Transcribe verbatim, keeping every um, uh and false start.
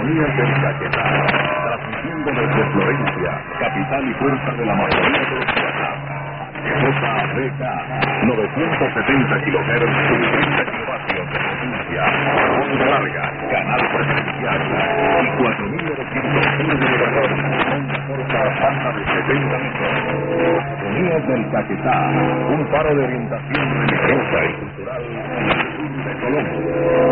Sintonías del Caquetá, transmitiendo desde Florencia, capital y puerta de la Amazonía colombiana. J B K, novecientos setenta kilohertz y treinta kilovatios de potencia, onda larga, canal preferencial, y cuatro mil novecientos uno de elevador, onda corta, banda de setenta metros. Sintonías del Caquetá, un faro de orientación religiosa y cultural en el sur de Colombia.